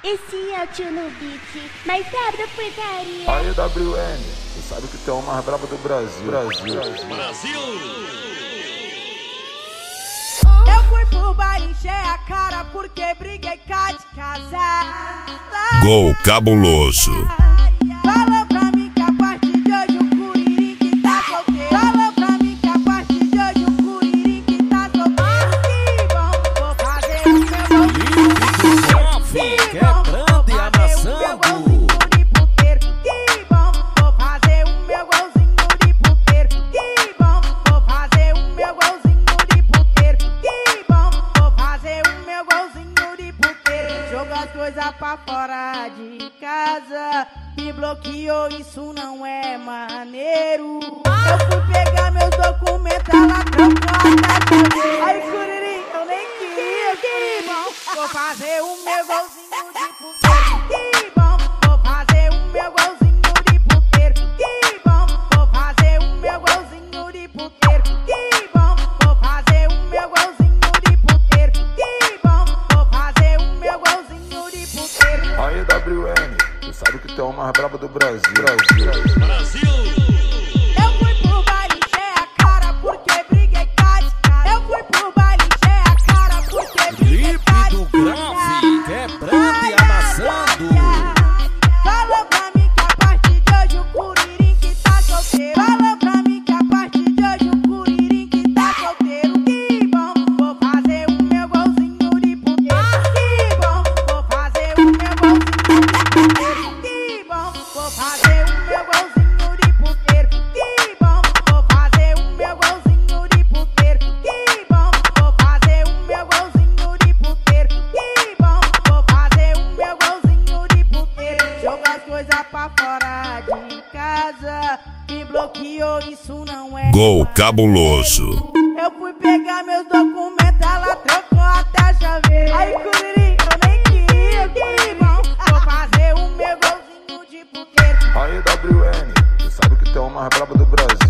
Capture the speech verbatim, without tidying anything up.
Esse é o tio no beat, mais brabo da putaria. Aí, W N, você sabe que tu é o mais brabo do Brasil. Brasil. Brasil. Brasil. Eu fui pro bar encher a cara porque briguei cá de casa. Gol cabuloso. Fala pra mim que a partir de hoje o Curirim tá solteiro. Fala pra mim que a partir de hoje o Curirim tá solteiro. Que bom, vou fazer o meu golzinho. Quebrando e amassando. De puteiro. Que bom, vou fazer o meu golzinho de puteiro. Que bom, vou fazer o meu golzinho de puteiro. Que bom, vou fazer o meu golzinho de puteiro. Joga as coisas pra fora de casa. Me bloqueou, isso não é maneiro. Eu fui pegar meus documentos, ela trancou a taxa. Aí, Curirim, eu nem queria. Que bom, vou fazer o meu golzinho de puteiro. Que bom, vou fazer o meu golzinho de puteiro. Que bom, vou fazer o meu golzinho de puteiro. Que bom, vou fazer o meu golzinho de puteiro. Que bom, vou fazer o meu golzinho de puteiro. Aí, W N, você sabe que tu é o mais brabo do Brasil. Brasil. Brasil. Eu fui pro baile encher a cara porque briguei cá de casa. Eu fui pro baile encher a cara porque briguei cá de Clipe do casa. Grave, quebrando e amassando. Fala pra mim que a partir de hoje o Curirim que tá solteiro. Fala pra mim que a partir de hoje o Curirim que tá solteiro. Que bom, vou fazer o meu golzinho de puteiro. Que bom, vou fazer o meu golzinho de puteiro. Que bom, vou fazer o meu golzinho de puteiro. Que bom, vou fazer o meu golzinho de puteiro. Que bom, vou fazer o meu golzinho de puteiro. Que bom, vou fazer o meu golzinho de puteiro. Joga as coisas pra fora de casa. Me bloqueou, isso não é Gol cabuloso. Eu fui pegar meus documentos, ela trocou até a chaveira. Aí, Curirim, eu nem queria. Que bom, vou fazer o meu golzinho de puteiro. Aí, W N, você sabe que tu é o mais brabo do Brasil.